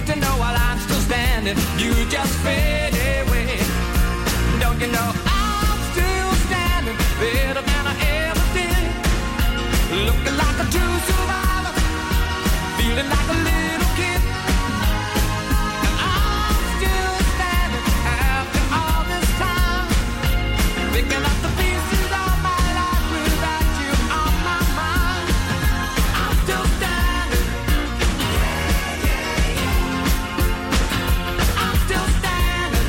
you know while I'm still standing, you just fade away. Don't you know I'm still standing, better than I ever did. Looking like a true survivor, feeling like a little kid. And I'm still standing after all this time, picking up the pieces of my life without you on my mind. I'm still standing. I'm still standing.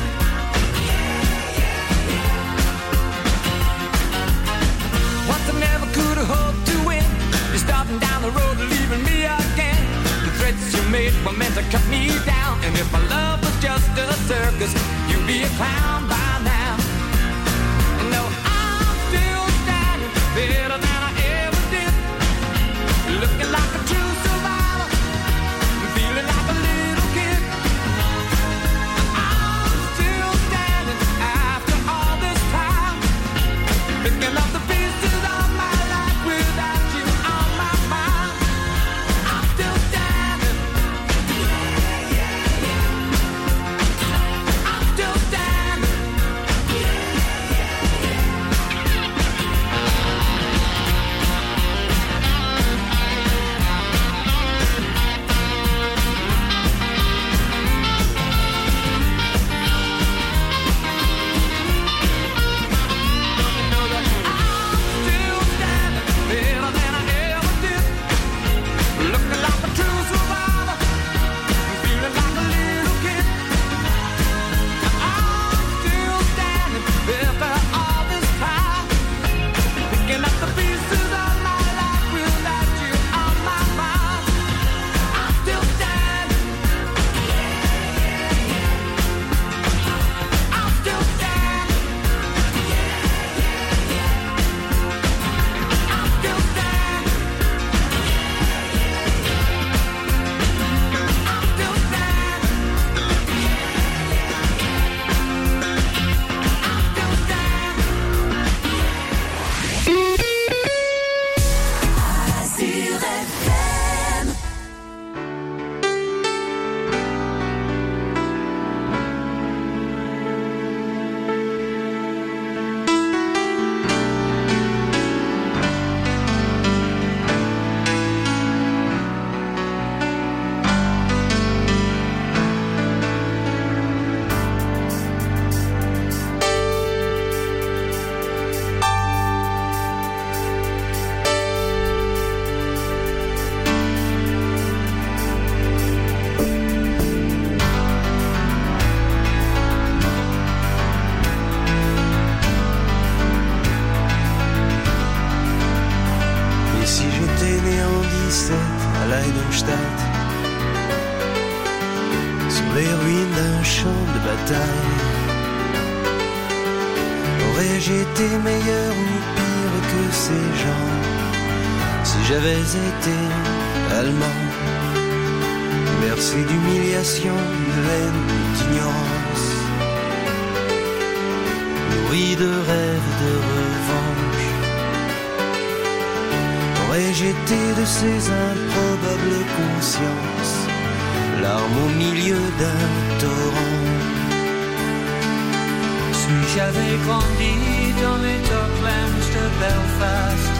Once I never could have hoped to win. You're starting down the road, leaving me again. The threats you made were meant to cut me down. And if my love was just a circus, you'd be a clown by now. And no, I'm still standing, better than I ever did. Looking like a true survivor, feeling like a little kid. I'm still standing after all this time, picking up the pieces of my life without you on my mind. I'm still standing. I'm still standing. Aurais-je été meilleur ou pire que ces gens si j'avais été allemand? Merci d'humiliation, de haine, d'ignorance, nourri de rêves de revanche. Aurais-je été de ces improbables consciences, larmes au milieu d'un torrent? Si j'avais grandi dans les docklands de Belfast,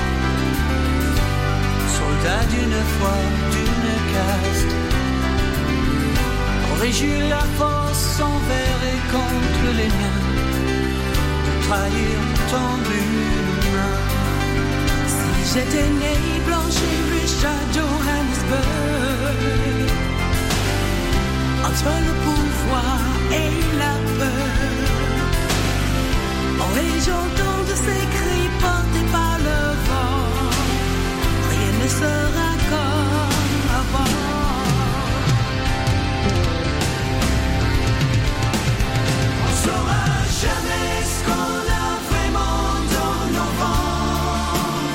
soldat d'une foi, d'une caste, aurais-je eu la force envers et contre les miens de trahir ton humain? Si j'étais né blanche et riche à Johannesburg, entre le pouvoir et la peur, aurais-je entendu ces cris portés par le vent? Rien ne sera comme avant. On saura jamais ce qu'on a vraiment dans nos ventres,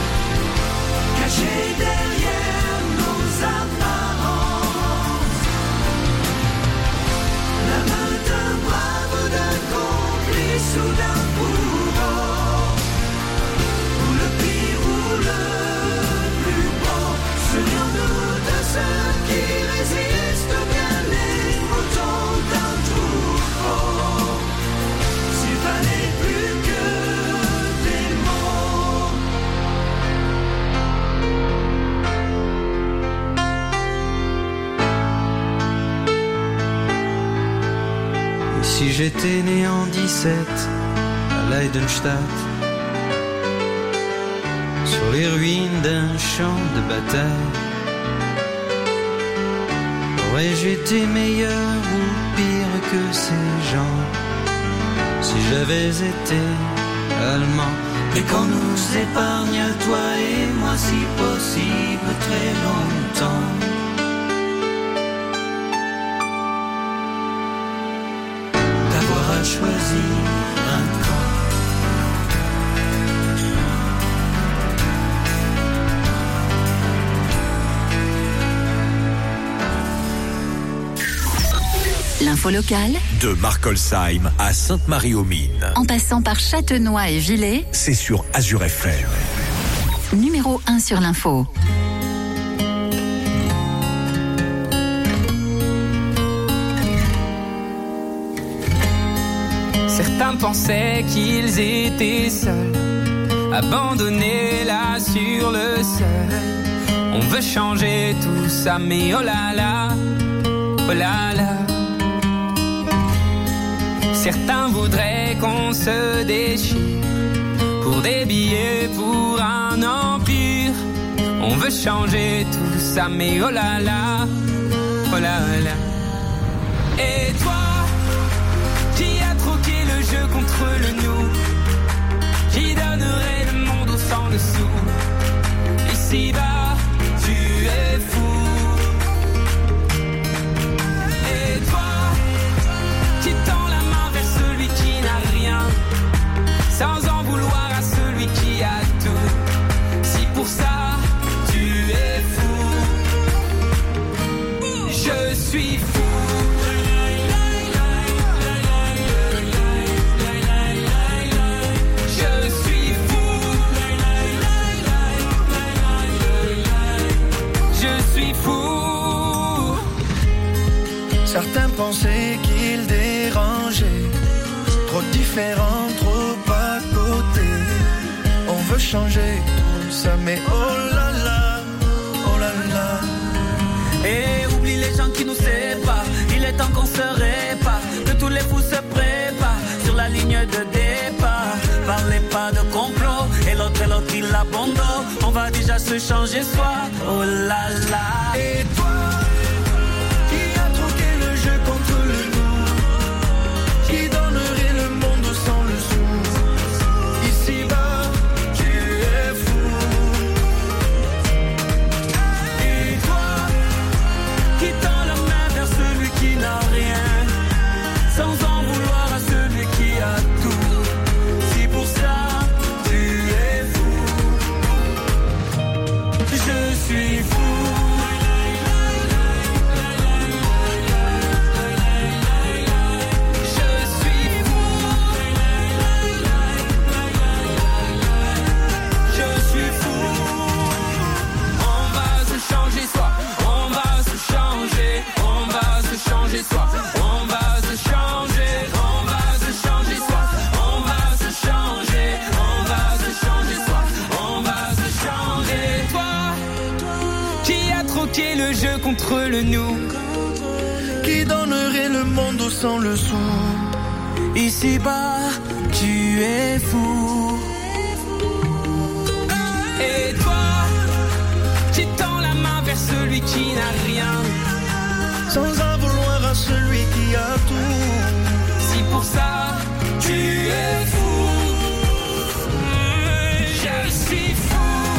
caché derrière nos apparences. si j'étais né en 17 à Leidenstadt, sur les ruines d'un champ de bataille, aurais-je été meilleur ou pire que ces gens si j'avais été allemand? Et qu'on nous épargne, toi et moi, si possible, très longtemps. D'avoir à choisir un camp. L'info locale de Markolsheim à Sainte-Marie-aux-Mines. En passant par Châtenois et Villers, c'est sur Azur FM. Numéro 1 sur l'info. Certains pensaient qu'ils étaient seuls, abandonnés là sur le sol. On veut changer tout ça, mais oh là là, oh là là. Certains voudraient qu'on se déchire pour des billets, pour un empire. On veut changer tout ça, mais oh là là, oh là là. Et toi, qui a troqué le jeu contre le nous, qui donnerait le monde au sang dessous. Ici-bas, tu es fou. Et toi, qui tend la main vers celui qui n'a rien, sans en vouloir à celui qui a tout. Si pour ça tu es fou, je suis fou. Je suis fou. Je suis fou. Certains pensaient qu'ils dérangeaient, trop différents, trop à côté. On veut changer tout ça, mais oh là là, oh là là. Et oublie les gens qui nous séparent, il est temps qu'on se répare, que tous les fous se préparent sur la ligne de départ. Parlez pas de complot, et l'autre il abandonne. On va déjà se changer soi, oh là là. Et toi, qui a troqué le jeu contre le nous, qui donnerait le monde sans le sou. Ici-bas, tu es fou. Et toi, qui tend la main vers celui qui n'a rien, sans en vouloir à celui qui a tout. Si pour ça, tu es fou. Je suis fou. Le jeu contre le nous, Qui donnerait le monde au sang le sou. ici-bas, tu es fou. Et toi, qui tends la main vers celui qui n'a rien, Sans en vouloir à celui qui a tout. si pour ça, tu es fou. Je suis fou.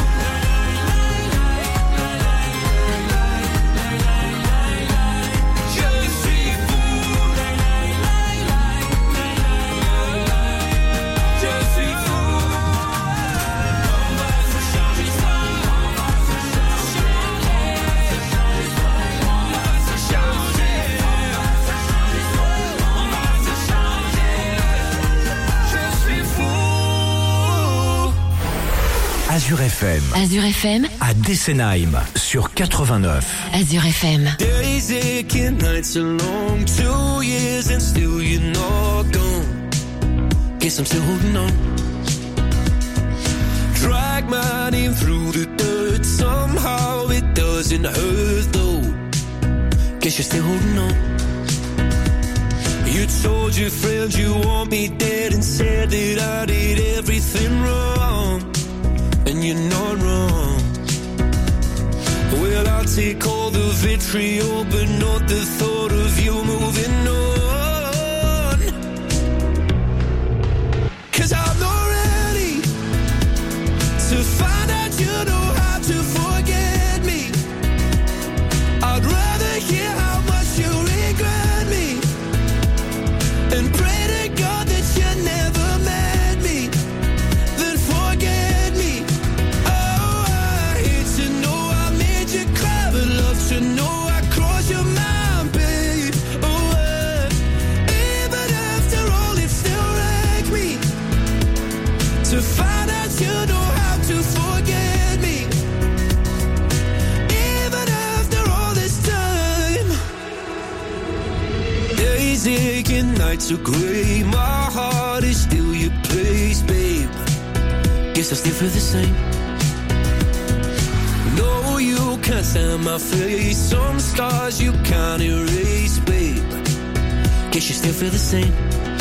Azur FM. Azur FM, À Dessenheim sur 89. Azur FM. Days aching, nights are long, 2 years and still you're not gone. Guess I'm still holding on. Drag my name through the dirt, somehow it doesn't hurt though. Guess you're still holding on. You told your friends you want me dead and said that I did everything wrong, and you're not wrong. Well, I'll take all the vitriol, but not the thought of you moving on. 'Cause I'm not ready to find out you know how to forget me. I'd rather hear how much you regret me and pray to God that you never met me, then forget me. Oh, I hate to know I made you cry, but love to know I crossed your mind, babe. Oh, even after all, it still wrecked me to find out you know how to forget me. Even after all this time, days aching, nights are grey. My heart is still your place, babe. Guess I still feel the same. No, you can't stand my face. Some scars you can't erase, babe. Guess you still feel the same.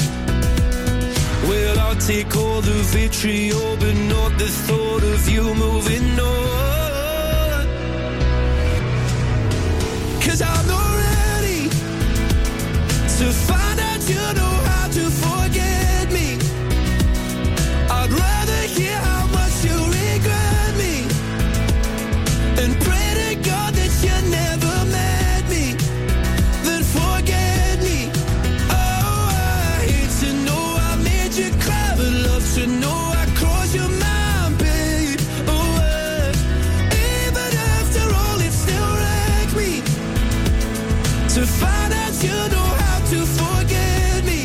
Well, I'll take all the vitriol, but not the thought of you moving on. 'Cause I'm not ready to find out you know how to forget me. I'd rather hear how much you regret me and pray to God that you never met me, then forget me. Oh, I hate to know I made you cry, but love to know I crossed your mind, babe. Oh, even after all, it still wrecked me to find out you know how to forget me.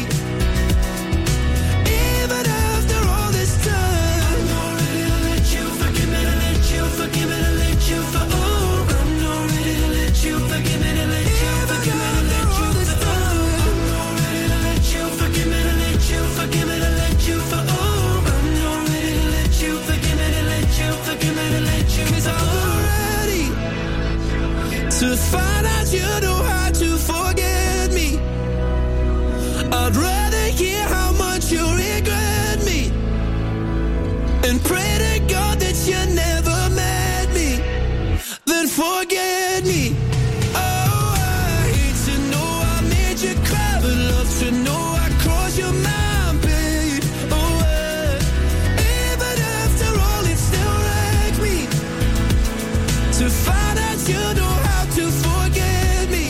Even after all this time, I'm not ready to let you forgive me, to let you forgive me, to let you for. Oh, I'm not ready to let you forgive me, to let you forgive me, to let you for. I'm not ready to let you forgive me, to let you forgive me, to let you for. Oh, I'm not ready to let you forgive me, to let you forgive me, to let you. 'Cause I'm not ready to find out you know how to forget me. I'd rather hear how much you regret me and pray to God that you never met me, then forget me. Oh, I hate to know I made you cry, but love to know I crossed your mind, babe. Oh, even after all, it still wrecked me to find out you know how to forget me.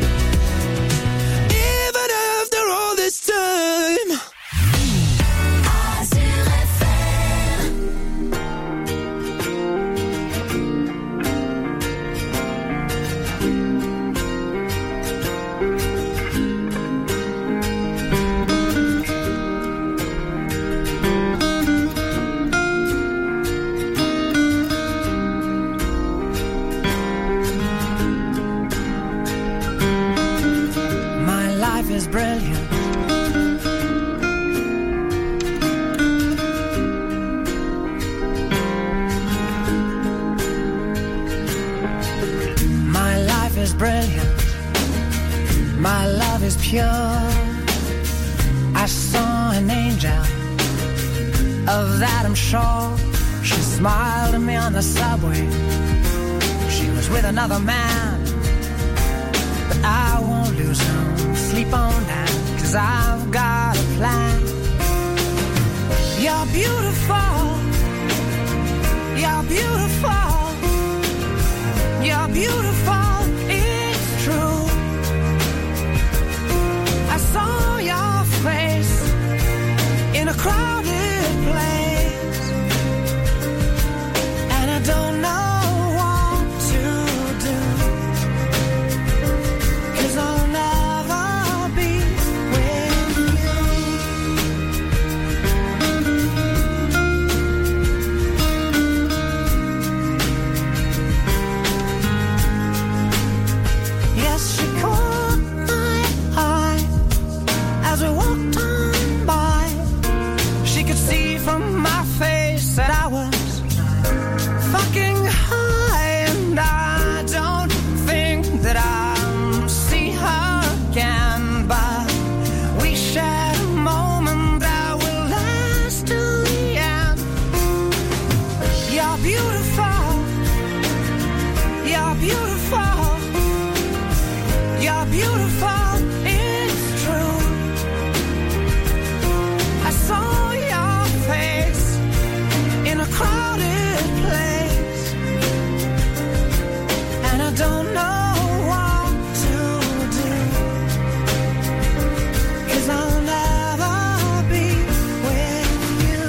Even after all this time. My life is brilliant. My life is brilliant. My love is pure. I saw an angel, of that I'm sure. She smiled at me on the subway. She was with another man, but I won't lose no sleep on that, 'cause I've got a plan. You're beautiful. You're beautiful. You're beautiful. It's true. I saw your face in a crowded place, and I don't know what to do, 'cause I'll never be with you. Yes, she caught my eye as we walked on by. She could see from my face that I was fucking high, and I don't think that I'll see her again. But beautiful, it's true. I saw your face in a crowded place, and I don't know what to do, 'cause I'll never be with you.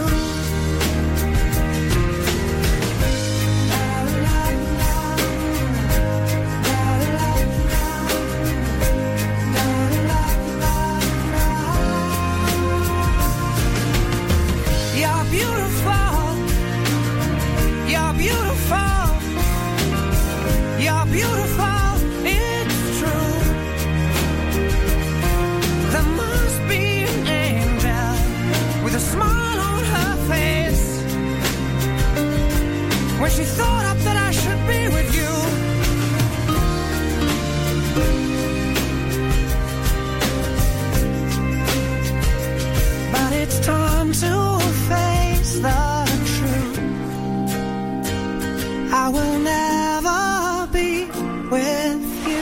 You're beautiful, you're beautiful, you're beautiful, it's true. There must be an angel with a smile on her face when she thought up that I should be with you. But it's time to face the truth. I will never be with you.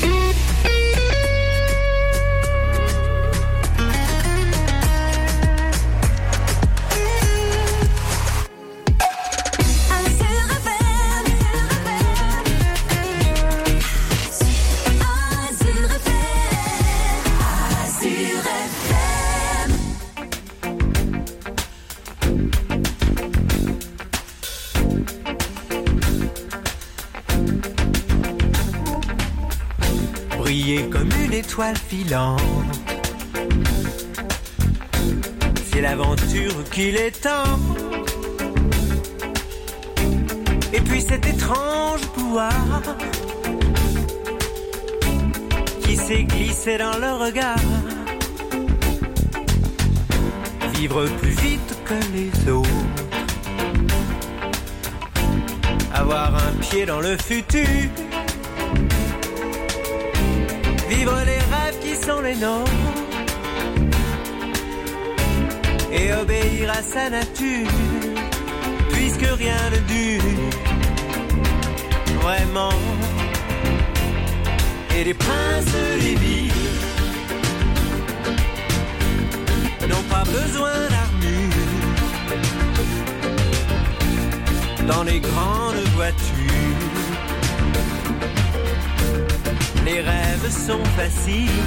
Briller comme une étoile filante, c'est l'aventure qu'il est temps. Et puis cet étrange pouvoir qui s'est glissé dans le regard, vivre plus vite que les autres, avoir un pied dans le futur, vivre les rêves qui sont les nôtres et obéir à sa nature, puisque rien ne dure vraiment. Et les princes des villes n'ont pas besoin d'armure dans les grandes voitures. Les rêves sont faciles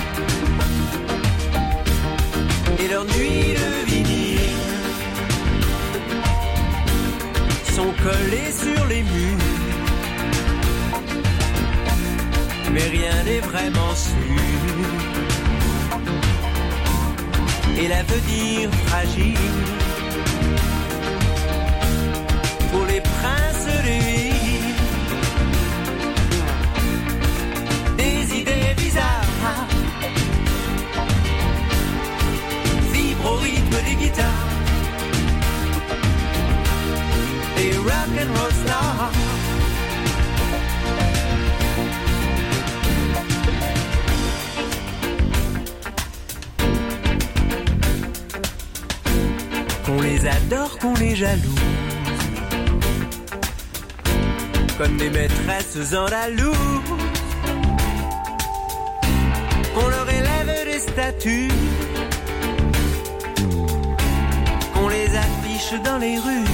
et leurs nuits de vinyle sont collées sur les murs, mais rien n'est vraiment sûr. Et l'avenir fragile pour les princes des villes. Bizarre, vibre au rythme des guitares, des rock and roll stars. Qu'on les adore, qu'on les jalouse, comme des maîtresses andalouse. Qu'on leur élève des statues, qu'on les affiche dans les rues,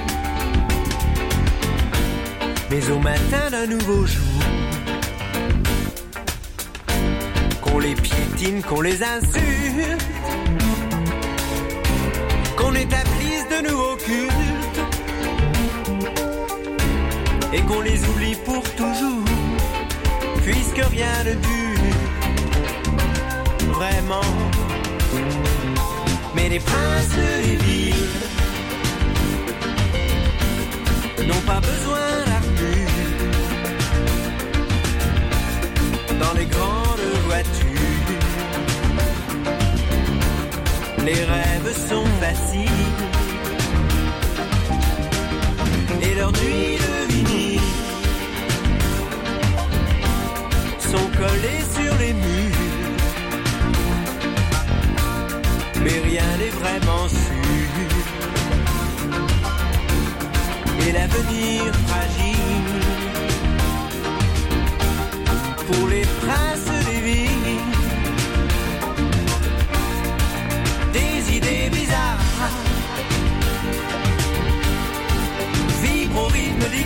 mais au matin d'un nouveau jour, qu'on les piétine, qu'on les insulte, qu'on établisse de nouveaux cultes, et qu'on les oublie pour toujours, puisque rien ne dure vraiment. Mais les princes des villes n'ont pas besoin d'armure dans les grandes voitures. Les rêves sont faciles et leurs nuits de vinyle sont collées sur les murs, mais rien n'est vraiment sûr. Et l'avenir fragile pour les princes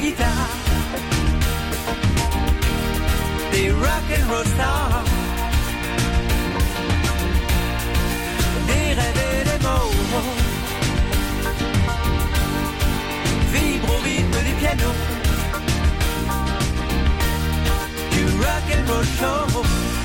guitares, des rock'n'roll stars, des rêves et des mots, vibre au rythme du piano, du rock'n'roll show.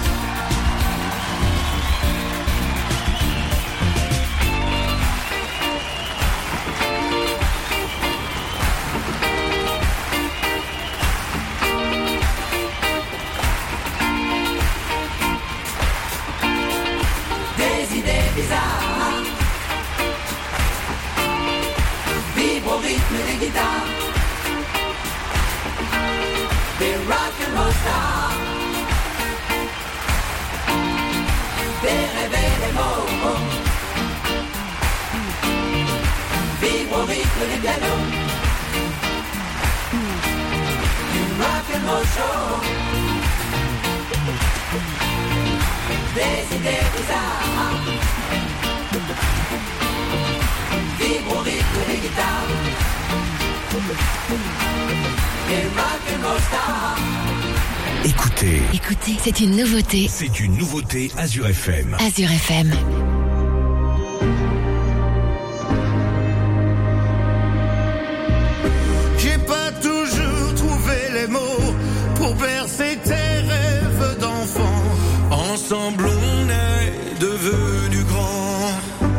Bizarre, vibre au rythme des guitares, des rock'n'roll stars, des rêves et des mots, vibre au rythme des pianos, du rock'n'roll show, des idées bizarres. Vibre au rythme des guitares, des rock'n'roll stars. Écoutez, c'est une nouveauté. C'est une nouveauté Azure FM. Azure FM. J'ai pas toujours trouvé les mots pour bercer tes rêves d'enfant. Ensemble on est devenus grands.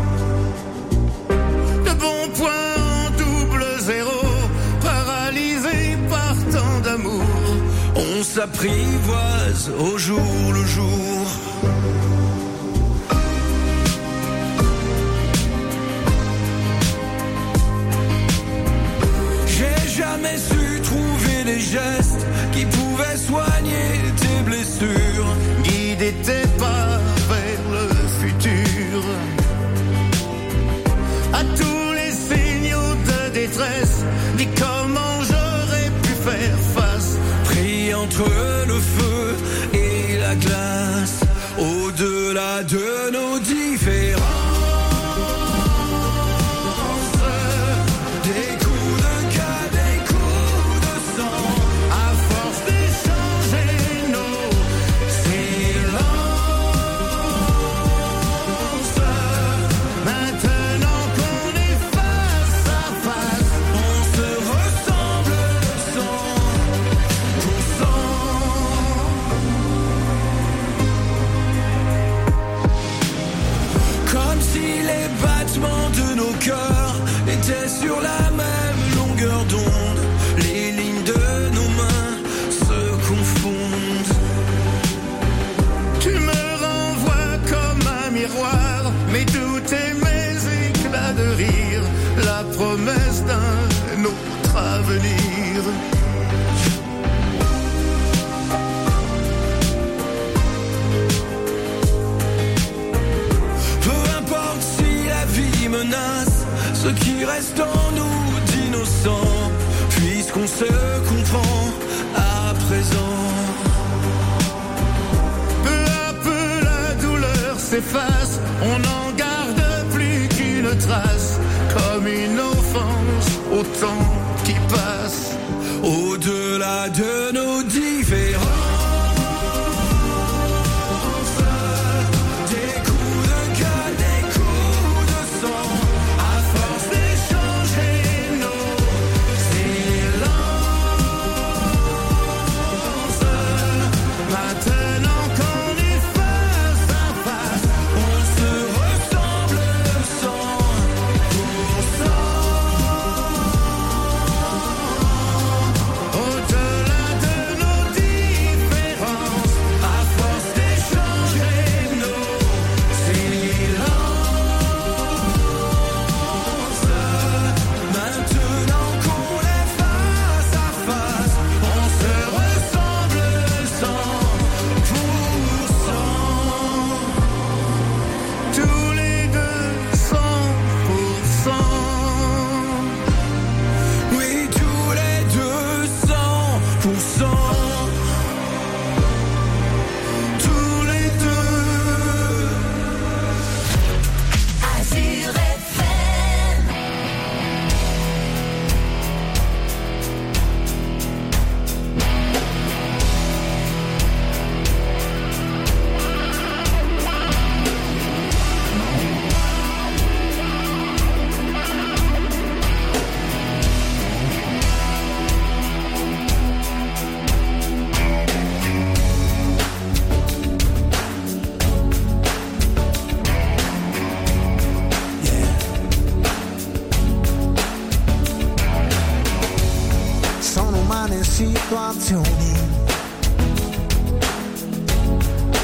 De bons points en double zéro, paralysés par tant d'amour. On s'apprivoise au jour le jour. J'ai jamais su trouver les gestes qui pouvaient soigner tes blessures, guider tes pas vers le futur. À tous les signaux de détresse, dis comment j'aurais pu faire face. Pris entre le feu et la glace, au-delà de nos différences. Des coups de cœur, des coups de sang, à force d'échanger nos silences. Maintenant qu'on est face à face, on se ressemble de 100%. Comme si les battements de nos cœurs étaient sur la même longueur d'onde. Les lignes de nos mains se confondent. Tu me renvoies comme un miroir, mes doutes et mes éclats de rire, la promesse d'un autre avenir. Peu importe si la vie menace ce qui reste en nous d'innocent, puisqu'on se comprend à présent. Peu à peu la douleur s'efface, on n'en garde plus qu'une trace, comme une offense au temps qui passe, au-delà de nos différences. Des coups de cœur, des coups de sang, à force d'échanger nos silences. Maintenant qu'on est face à face, on se ressemble de 100%. Au-delà de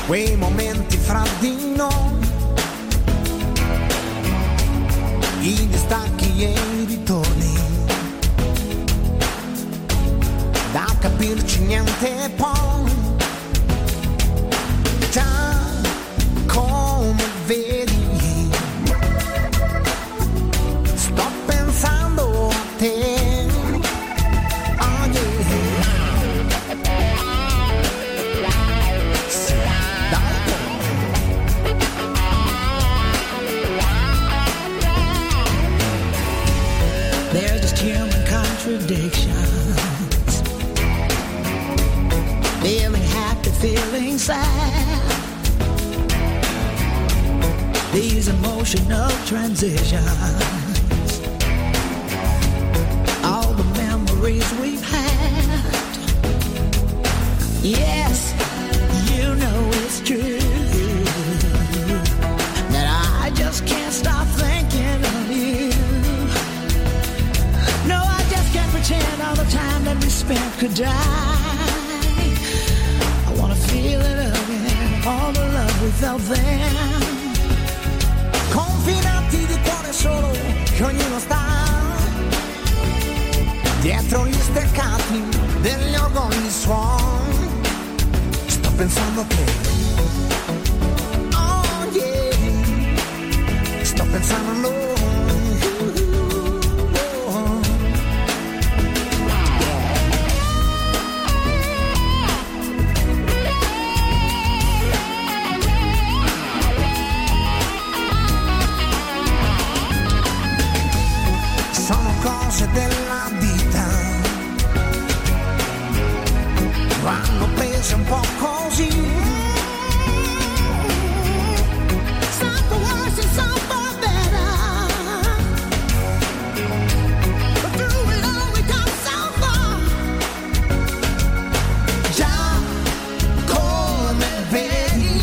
quei momenti fra di noi, i distacchi e i ritorni, da capirci niente poi, già come vedi, sto pensando a te. There's just human contradictions, feeling happy, feeling sad, these emotional transitions, all the memories we've had. Yes, you know it's true that I just can't stop thinking of you. No, I just can't pretend all the time that we spent could die. I wanna feel it again, all the love we felt then. Confinati di cuore solo, che ognuno sta dietro gli steccati degli orgogli suoni. Sto pensando a te, oh yeah, sto pensando a noi. Cose della vita vanno prese un po' così. Some for worse and some for better, but through it all we come so far. Già come vedi,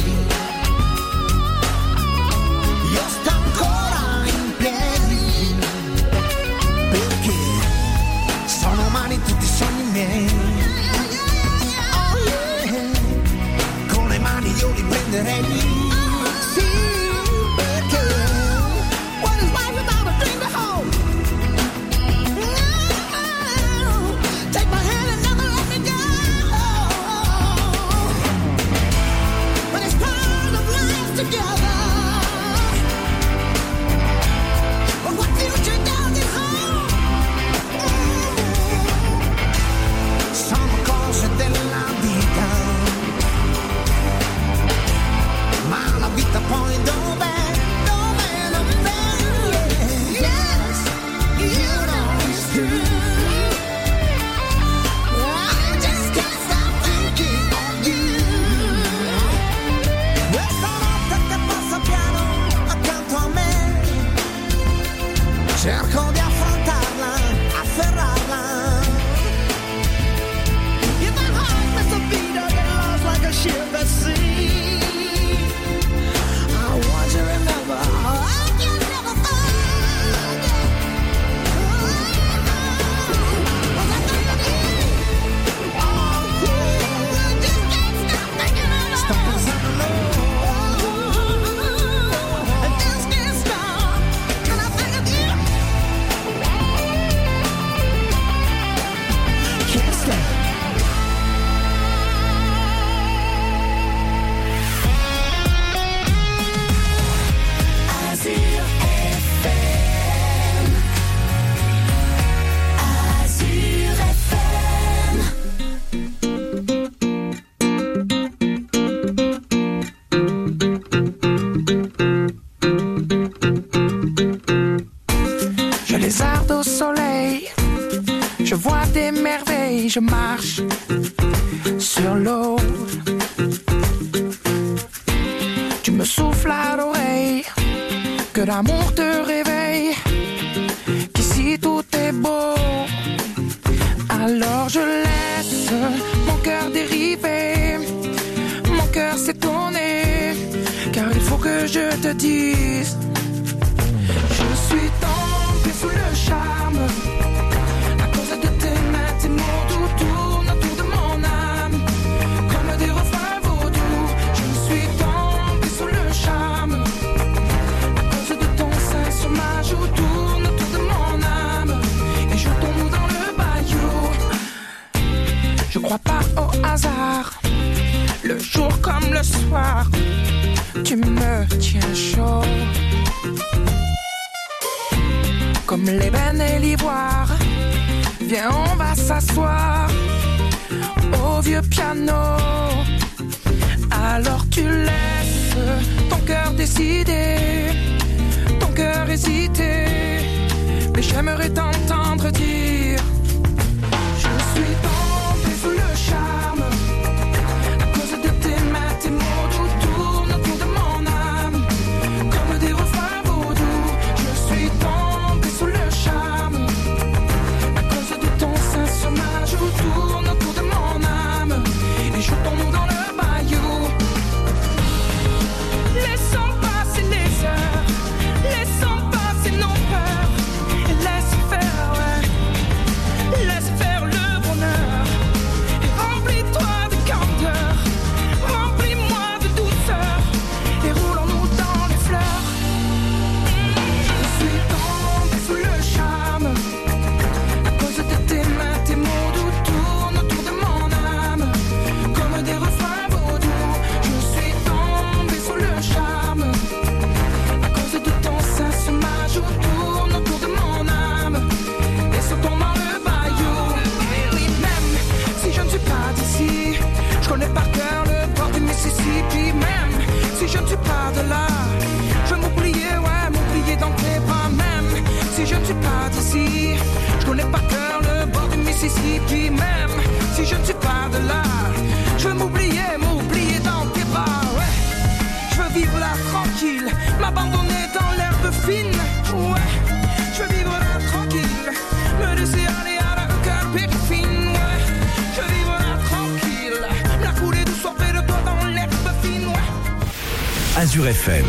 io sto ancora in piedi, perché sono umani tutti i sogni miei. Oh yeah, con le mani io li prenderei. Sì, perché what is life without a dream to hold? No, take my hand and never let me go. But it's part of life together. But what future does it hold? Sono cose della vita, ma la vita poi dov'è? Dov'è? Dov'è? Yes, you know it's true. I just can't stop thinking of you. Questa notte che passa piano accanto a me, cerco di affrontarla, afferrarla. If my heart missed a beat or get lost like a ship at sea, I want you to remember I can never forget. Was I thinking of you? Oh yeah, I just can't stop thinking of you. Sto pensando a I just can't stop when I think of you. Can't stop. Azure FM. Azure FM. Je lézarde au soleil, je vois des merveilles, je marche sur l'eau. Tu me souffles à l'oreille, que l'amour te réveille, qu'ici tout est beau. Alors je laisse mon cœur dériver, mon cœur s'étonner, car il faut que je te dise, je suis tombé sous le charme, à cause de tes mains, tes mots, tout tourne autour de mon âme, comme des refrains vaudous. Je suis jour comme le soir, tu me tiens chaud. Comme l'ébène et l'ivoire, viens on va s'asseoir au vieux piano. Alors tu laisses ton cœur décider, ton cœur hésiter, mais j'aimerais t'entendre dire: je suis tombé sous le charme, à cause de tes mains, tes mots doux tournent autour de mon âme, comme des refrains vaudous. Je suis tombé sous le charme, à cause de ton sein sur ma joue tourne autour de mon âme, et je tombe dans le bayou. Laissons passer les heures, laissons passer nos peurs, et laisse faire, ouais, laisse faire le bonheur. Et remplis-toi de candeur, remplis-moi de douceur, et roulons-nous dans les fleurs. Je suis tombé sous le charme, à cause de tes mains, tes mots doux tournent autour de mon âme, comme des refrains vaudous. Je suis tombé sous le charme, à cause de ton sein sur ma joue tourne autour de mon âme, et sautons dans le bayou. Et oui, même si je ne suis pas d'ici, je connais par cœur le bord du Mississippi. Même si je ne suis pas de là, je veux m'oublier, ouais, m'oublier dans tes bras. Même si je ne suis pas d'ici, je connais par cœur le bord du Mississippi. Même si je ne suis pas de là, je veux m'oublier, m'oublier dans tes bras, ouais. Je veux vivre là tranquille, m'abandonner dans l'herbe fine, ouais. Je veux vivre là tranquille, me laisser aller à la cœur périfine, ouais. Je veux vivre là tranquille, la coulée doucement près de toi dans l'herbe fine, ouais. Azure FM.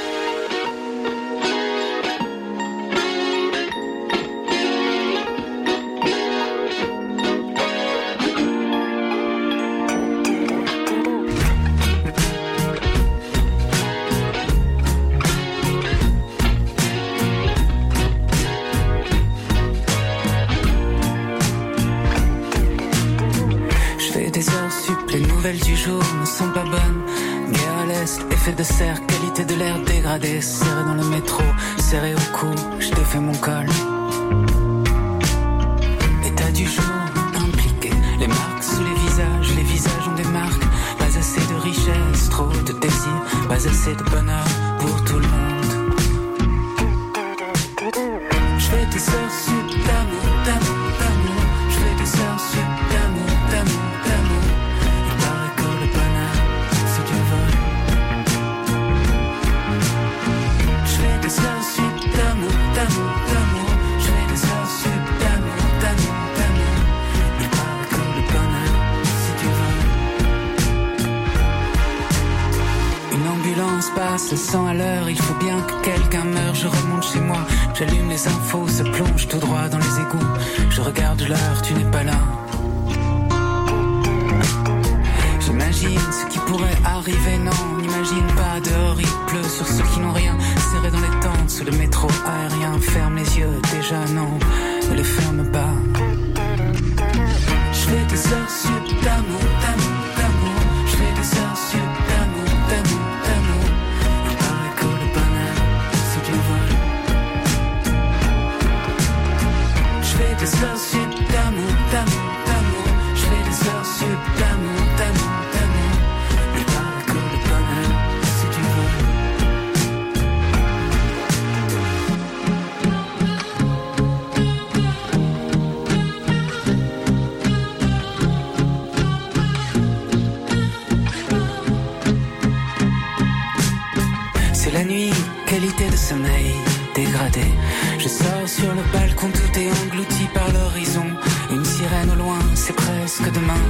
Je fais des heures sup, les nouvelles du jour ne sont pas bonnes. Guerre à l'est, effet de serre, qualité de l'air dégradée. Serré dans le métro, serré au cou, je défais mon col. État du jour impliqué, les marques sous les visages ont des marques. Pas assez de richesse, trop de désir, pas assez de bonheur pour tout le monde. Je fais des heures sup d'amour, d'amour, d'amour. Je fais des heures sup d'amour, d'amour, d'amour. Il paraît que le bonheur, c'est du vol. Je fais des heures sup d'amour, d'amour, d'amour. Je fais des heures sup d'amour, d'amour, d'amour. Il paraît que le bonheur, c'est du vol. Une ambulance passe, 100 à l'heure. Il faut bien que quelqu'un meure. Je remonte chez moi, j'allume les infos, se plonge tout droit dans les égouts. Je regarde l'heure, tu n'es pas là. J'imagine ce qui pourrait arriver, non, n'imagine pas. Dehors il pleut sur ceux qui n'ont rien. Serré dans les tentes, sous le métro aérien. Ferme les yeux, déjà non, ne les ferme pas. Je fais des heures sup d'amour, d'amour, d'amour. Je fais des heures sup d'amour, d'amour, d'amour. Il paraît que le bonheur, c'est du vol. Je fais des heures sup d'amour, d'amour, d'amour. Je fais des heures sup d'amour, d'amour, d'amour. Il paraît que le bonheur, c'est du vol. C'est la nuit, qualité de sommeil dégradé. Je sors sur le balcon, tout est englouti par l'horizon. Une sirène au loin, c'est presque demain.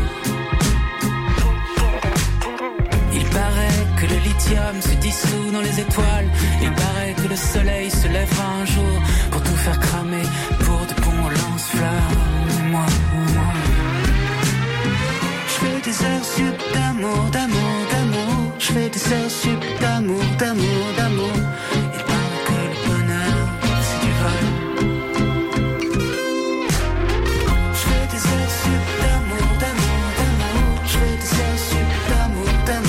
Il paraît que le lithium se dissout dans les étoiles. Il paraît que le soleil se lèvera un jour pour tout faire cramer, pour de bons lance-flammes. Moi, je fais des heures sup d'amour, d'amour, d'amour. Je fais des heures sup d'amour, d'amour, d'amour. Il paraît que le bonheur, c'est du vol. Je fais des heures sup d'amour, d'amour, d'amour. Je fais des heures sup d'amour, d'amour.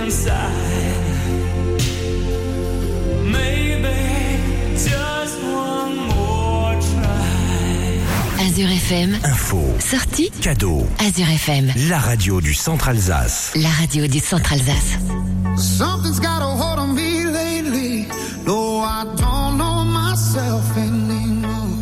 inside. Maybe just one more try. Azure FM. Info. Sortie. Cadeau. Azure FM. La radio du Centre Alsace. La radio du Centre Alsace. Something's got a hold on me lately. No, I don't know myself anymore.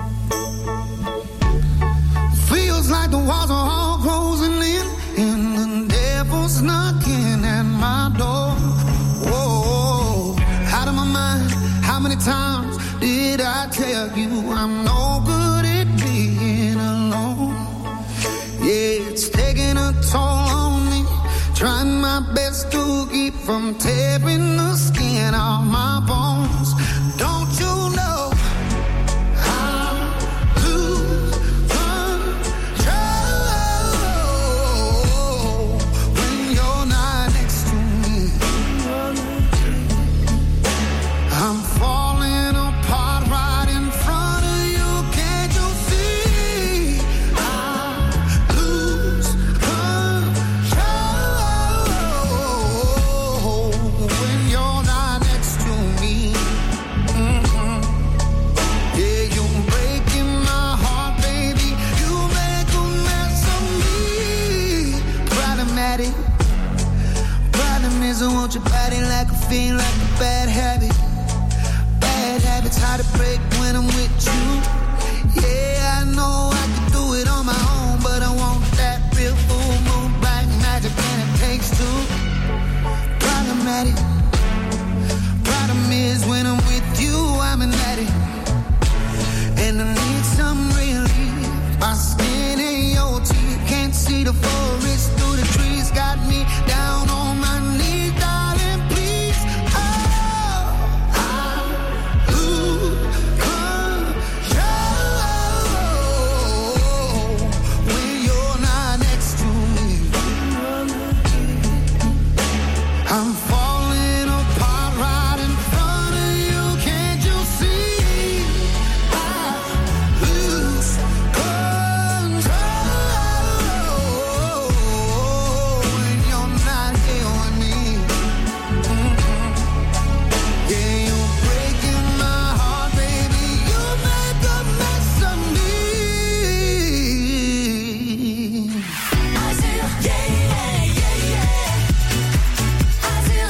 Feels like the walls are all closing in, and the devil's knocking at my door. Whoa, out of my mind. How many times did I tell you I'm no good at being alone? Yeah, it's taking a toll on me. Trying my best to keep from tearing the skin off my bones. Don't you know I lose control when you're not next to me? I'm falling apart right in front of you. Can't you see? I lose control when you're not next to me. Yeah, you're breaking my heart, baby. You make a mess of me. Problematic. Problem is I want your body like a fiend, like a bad habit. Bad habits hard to break when I'm with you. Yeah, I know I can do it on my own, but I want that real full moon black magic, and it takes two. Problematic. Problem is when I'm with you, I'm an addict, and I need some relief. My skin and your teeth can't see the forest through the trees. Got me down on my knees, darling, please. Oh, I lose control when you're not next to me. I'm falling apart right in front of you. Can't you see? I lose control when you're not here with me. Yeah, you're breaking my heart, baby. You make a mess of me. Azure, yeah, yeah, yeah, yeah. Azure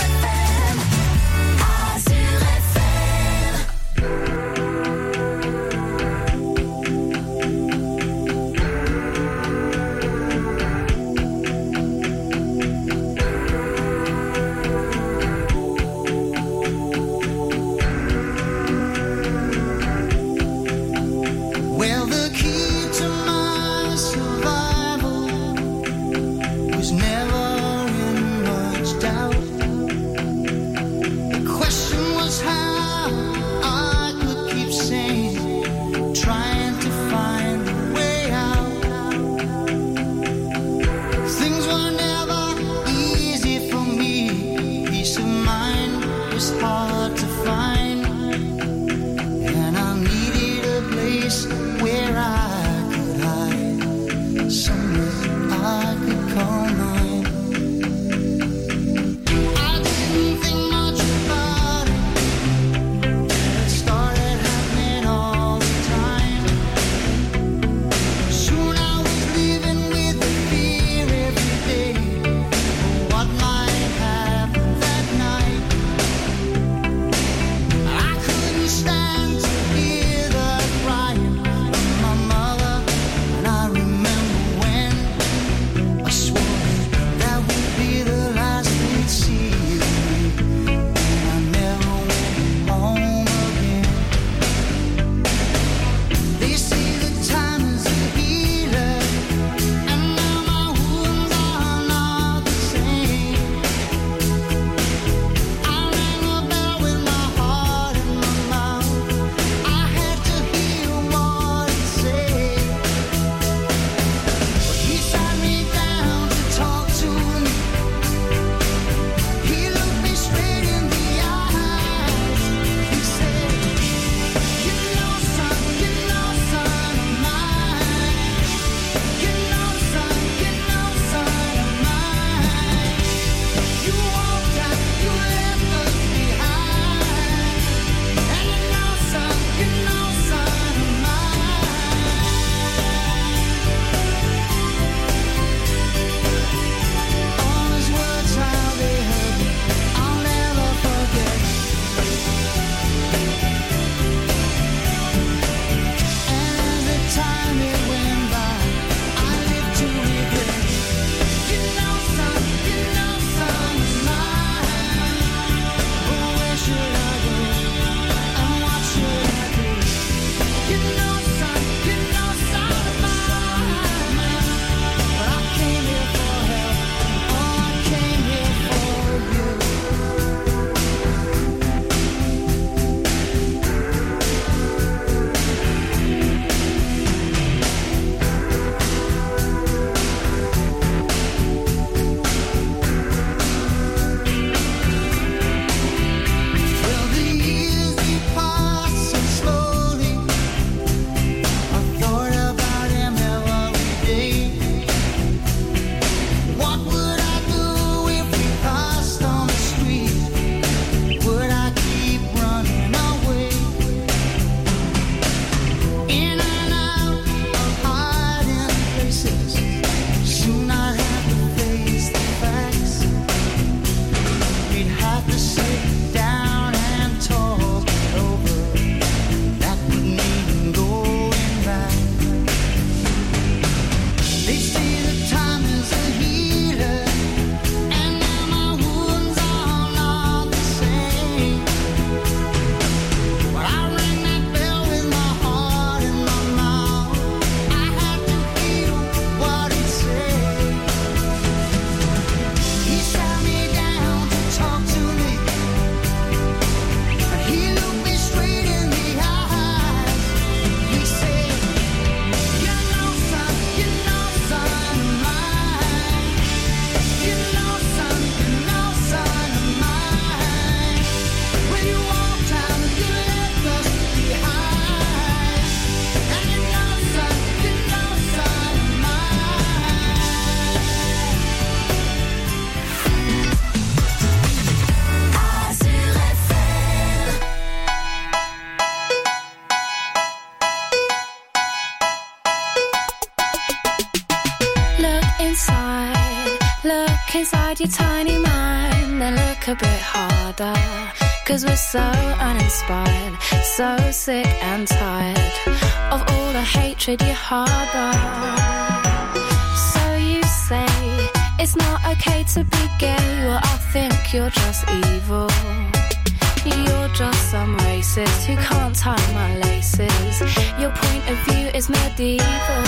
inside your tiny mind, then look a bit harder. 'Cause we're so uninspired, so sick and tired of all the hatred you harbor. So you say it's not okay to be gay, well I think you're just evil. You're just some racist who can't tie my laces. Your point of view is medieval.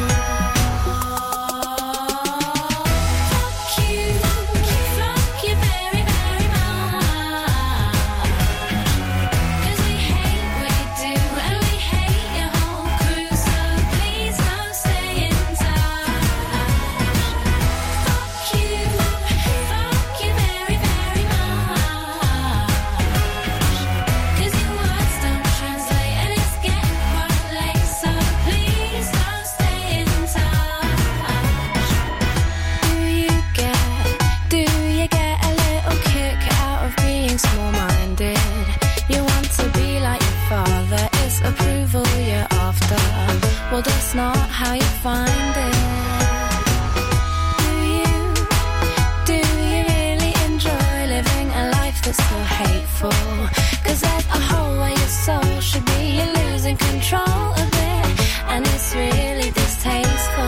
Well, that's not how you find it. Do you really enjoy living a life that's so hateful? 'Cause there's a hole where your soul should be. You're losing control of it, and it's really distasteful.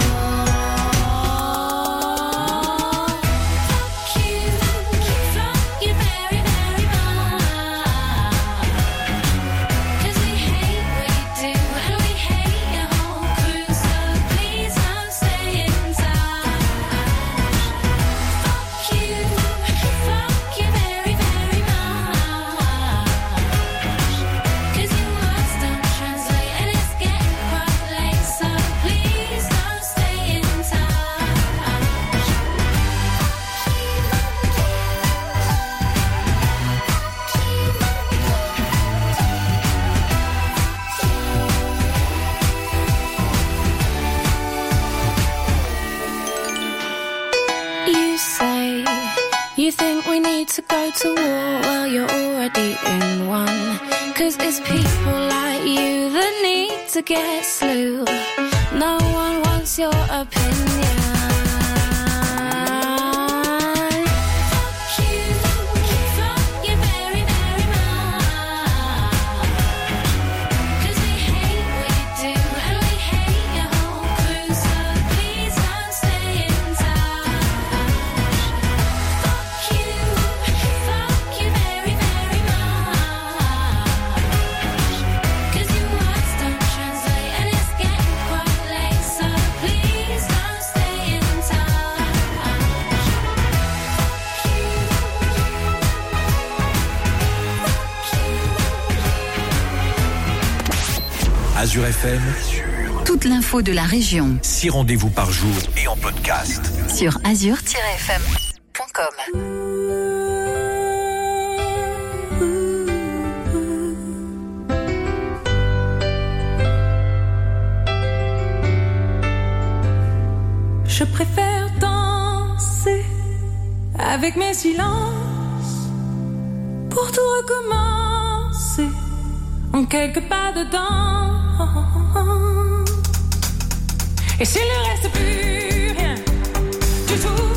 You think we need to go to war? Well, you're already in one. 'Cause it's people like you that need to get slew. No one wants your opinion. Azure FM, toute l'info de la région. 6 rendez-vous par jour et en podcast. Sur azure-fm.com. Je préfère danser avec mes silences pour tout recommencer en quelques pas dedans. Et s'il ne reste plus rien du tout.